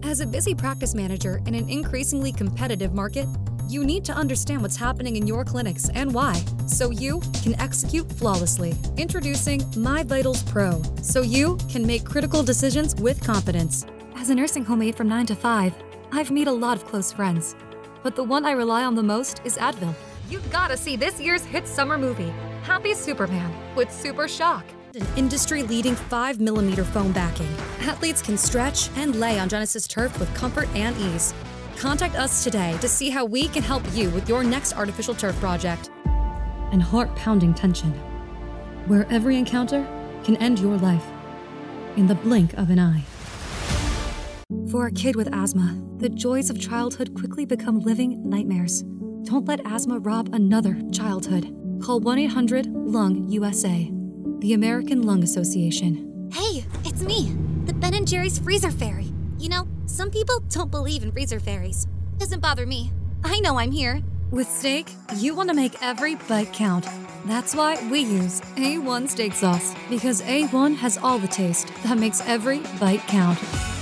As a busy practice manager in an increasingly competitive market, you need to understand what's happening in your clinics and why, so you can execute flawlessly. Introducing MyVitals Pro, so you can make critical decisions with confidence. As a nursing home aide from 9 to 5, I've made a lot of close friends, but the one I rely on the most is Advil. You gotta see this year's hit summer movie, Happy Superman, with Super Shock. An industry-leading 5mm foam backing. Athletes can stretch and lay on Genesis turf with comfort and ease. Contact us today to see how we can help you with your next artificial turf project. And heart-pounding tension, where every encounter can end your life in the blink of an eye. For a kid with asthma, the joys of childhood quickly become living nightmares. Don't let asthma rob another childhood. Call 1-800-LUNG-USA, the American Lung Association. Hey, it's me, the Ben & Jerry's Freezer Fairy. You know, some people don't believe in freezer fairies. Doesn't bother me. I know I'm here. With steak, you want to make every bite count. That's why we use A1 steak sauce, because A1 has all the taste that makes every bite count.